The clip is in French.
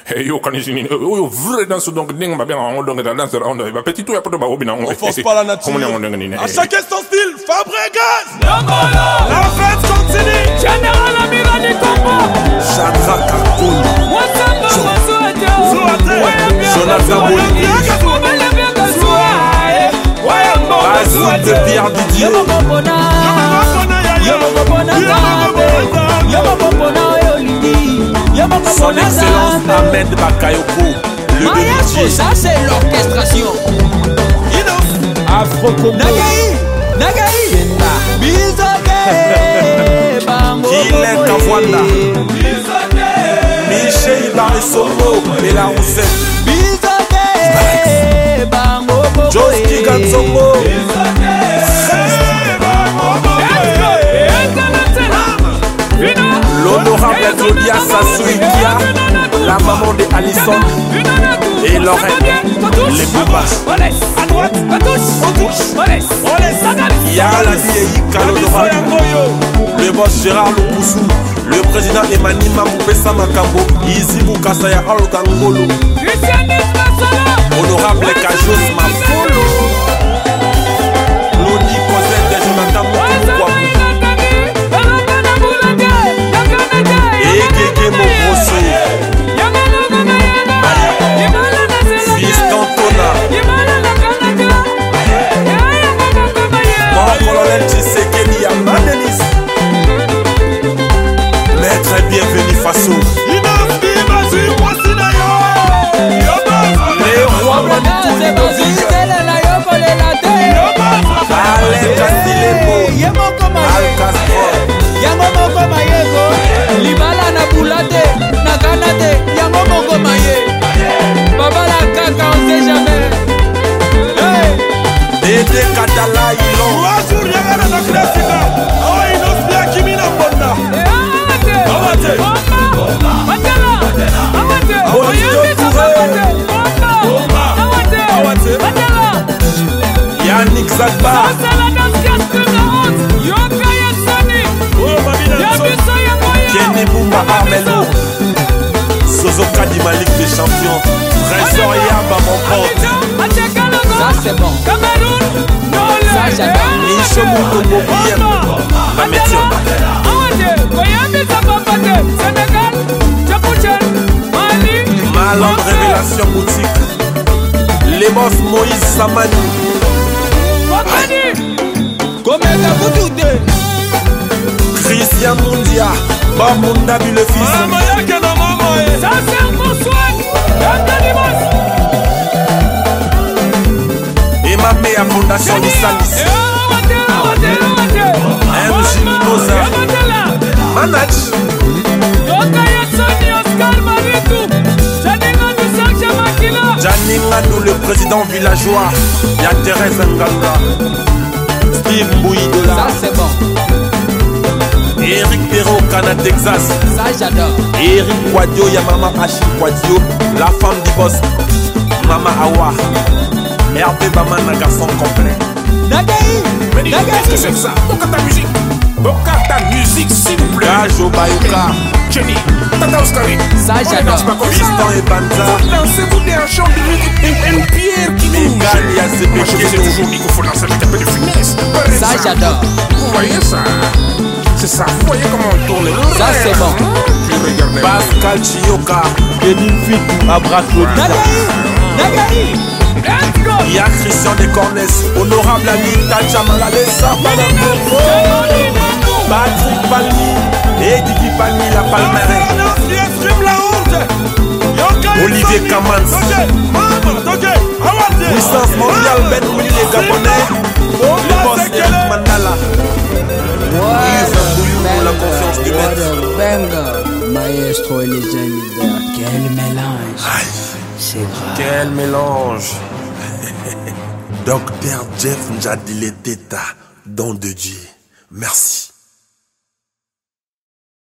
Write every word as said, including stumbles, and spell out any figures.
Hey, yo, quand il yo, vrai dans ce donc, ding, ma bien, on donne dans la danse, on va petit tout, y a pas de barreau, on force pas la nature. À chacun son style, Fabregas. La fête continue. Général Amiral du combat. Chadra Kakoul. Jonathan Bolini. Azou de Pierre Didier. Son Excellence Ahmed Bakayoko. Le Maestro, ça c'est l'orchestration. Afro-Congo. Nagaï, Nagaï. Bizoke. Kylian Kavwanda. Michel Ibarisongo et la Roussette. Bizoke. Joski Gansongo. L'honorable Claudia Sassouikia, la maman de Alison et Lorraine, les Boubas. À droite, à gauche, on touche, on laisse, on laisse, il y a la vieille Kalodora, le boss Gérard Loupoussou, le président Emmanuel Mamoupessa Makambo, Izi Boukasaya Olgangolo, honorable Kajos Mafolo, Lodi Cosette de Jonathan Moukoukou. Bienvenue Faso. Les rois Alain Castilemo, Al Castro, Libala na boulate, na kanate, yango moko maye. Baba la kaka, on sait jamais. Dédé Katala Ilon. Oazur yagana na klasika. Oh, inosbia kimina bonda. Yannick Zagba, Kenny Boumba Armelo, Sozoka di Malik des champions, Trésor Yaba mon pote. Ça c'est bon. Ça j'adore. Micho Moutongo Biem, ma métier. Malandre Révélation Boutique. Les boss Moïse Samani. Christian Mundia. Bamunda le fils. Ça c'est un bon soin. Et ma mère Fondation Lissalis. M J Mimosa. Manach. Janingandou, le président villageois. Y'a Thérèse Nganga. Steve Bouidola. Ça c'est bon. Eric Perrault, Cana Texas. Ça j'adore. Eric Quadio, y'a Mama Achille Quadio. La femme du boss. Mama Awa. Hervé Baman, un garçon complet. Nagaï. Mais qu'est-ce que c'est que ça? Pourquoi ta musique? Pourquoi ta musique s'il vous plaît? Gajo Bayoka. Jenny, Tata Oskari. Ça j'adore. Fiston et Banza. Vous dansez-vous des chants de musique? Une pierre qui bouge. Megan, il y a ses Moi je disais toujours qu'il faut lancer avec un peu de finesse. Ça j'adore. Vous voyez ça? C'est ça, vous voyez comment on tourne. Ça c'est bon. Puis regardez. Pascal Chioka. Kevin Fitou, Abra Claudia. Nagaï. Nagaï. Let's go. Il y a Christian de Cornès. Honorable ami Tacha Malalesa. Patrick Palmi. Et Didi Palmi, la Palmeret. Olivier Kamans. Puissance mondiale, Ben Willy les Gabonais. Le boss Eric Mandala. Yves Mbouillou pour la confiance du maître. Benga, maestro et les leader. Quel mélange. C'est grave. Quel mélange. Docteur Jeff Njadile Teta, don de Dieu. Merci.